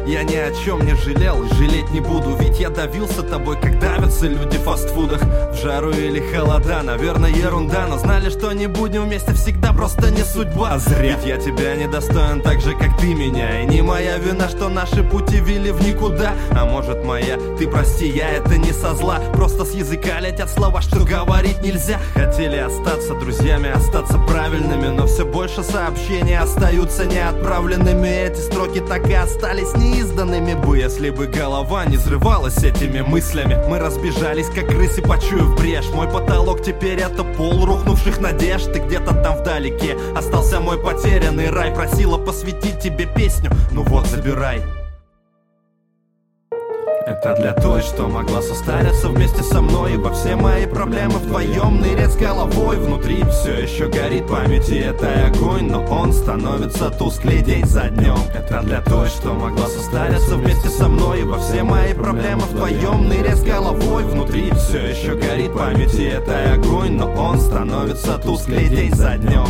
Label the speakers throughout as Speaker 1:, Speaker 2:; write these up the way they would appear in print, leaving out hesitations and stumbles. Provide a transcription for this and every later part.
Speaker 1: Я ни о чем не жалел и жалеть не буду, ведь я давился тобой, как давятся люди в фастфудах. В жару или холода, наверное, ерунда, но знали, что не будем вместе всегда, просто не судьба. А зря, ведь я тебя недостоин так же, как ты меня. И не моя вина, что наши пути вели в никуда. А может моя, ты прости, я это не со зла, просто с языка летят слова, что говорить нельзя. Хотели остаться друзьями, остаться правильными, но все больше сообщений остаются неотправленными. Эти строки так и остались неизданными бы, если бы голова не взрывалась этими мыслями. Мы разбежались, как крысы, почуяв брешь. Мой потолок теперь это пол рухнувших надежд. И где-то там вдалеке остался мой потерянный рай. Просила посвятить тебе песню, ну вот, забирай. Это для той, что могла состариться вместе со мной. И во все мои проблемы вдвоем нырять с головой. Внутри все еще горит память, и это огонь, но он становится тусклее день за днем. Это для той, что могла состариться вместе со мной. И во все мои проблемы вдвоем нырять с головой. Внутри все еще горит память, и это огонь, но он становится тусклее день за днем.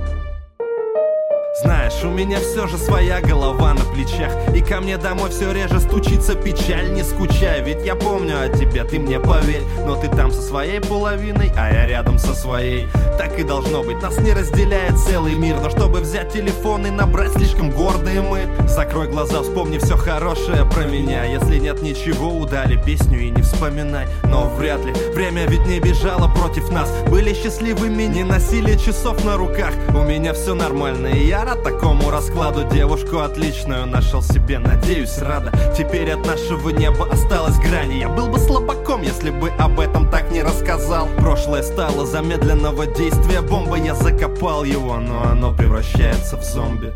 Speaker 1: Знаешь, у меня все же своя голова на плечах, и ко мне домой все реже стучится печаль. Не скучай, ведь я помню о тебе, ты мне поверь. Но ты там со своей половиной, а я рядом со своей. Так и должно быть, нас не разделяет целый мир. Но чтобы взять телефон и набрать, слишком гордые мы. Закрой глаза, вспомни все хорошее про меня. Если нет ничего, удали песню и не вспоминай. Но вряд ли, время ведь не бежало против нас. Были счастливыми, не носили часов на руках. У меня все нормально, и я рад такому раскладу. Девушку отличную нашел себе, надеюсь, рада. Теперь от нашего неба осталась грань. Я был бы слабаком, если бы об этом так не рассказал. Прошлое стало замедленного действия бомба. Я закопал его, но оно превращается в зомби.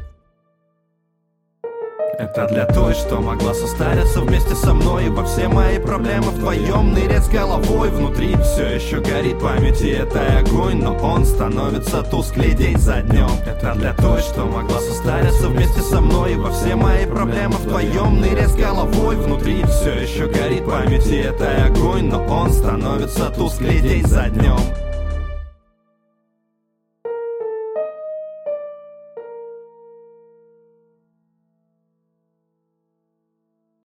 Speaker 1: Это для той, что могла состариться вместе со мной. И во все мои проблемы вдвоем нырять с головой. Внутри все еще горит память, и это огонь, но он становится тусклее день за днем. Это для той, что могла состариться вместе со мной. И во все мои проблемы вдвоем нырять с головой. Внутри все еще горит память, и это огонь, но он становится тусклее день за днем.